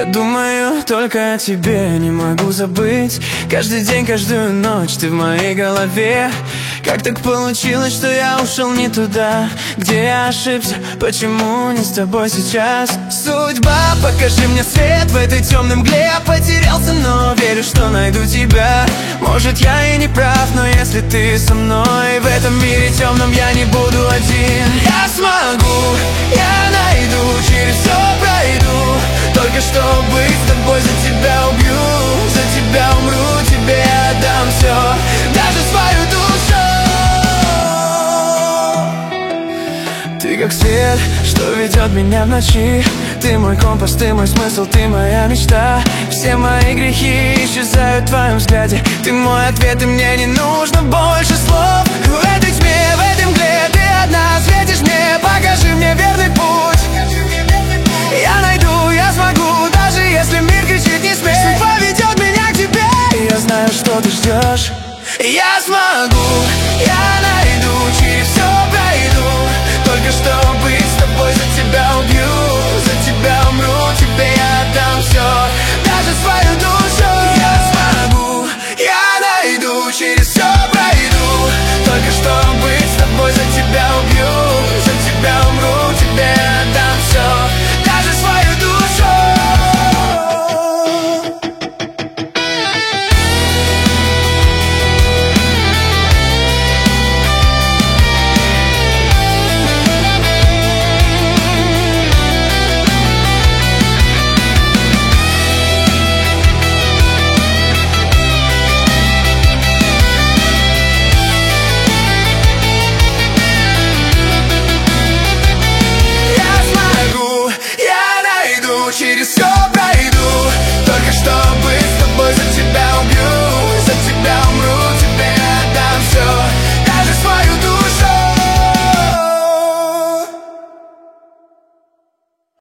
Я думаю только о тебе, не могу забыть. Каждый день, каждую ночь ты в моей голове. Как так получилось, что я ушел не туда, где я ошибся, почему не с тобой сейчас? Судьба, покажи мне свет в этой темной мгле. Я потерялся, но верю, что найду тебя. Может, я и не прав, но если ты со мной в этом мире темном, я не буду один. Я смогу, я найду, через все пройду, только чтобы быть с тобой. За тебя убью, за тебя умру, тебе отдам все, даже свою душу. Ты как свет, что ведет меня в ночи. Ты мой компас, ты мой смысл, ты моя мечта. Все мои грехи исчезают в твоем взгляде. Ты мой ответ, и мне не нужно больше слов. В этой тьме, в этой мгле ты одна светишь мне. Покажи мне верный путь. Я найду, я смогу, даже если мир кричит не смей. Судьба ведет меня к тебе, и я знаю, что ты ждешь. Я смогу,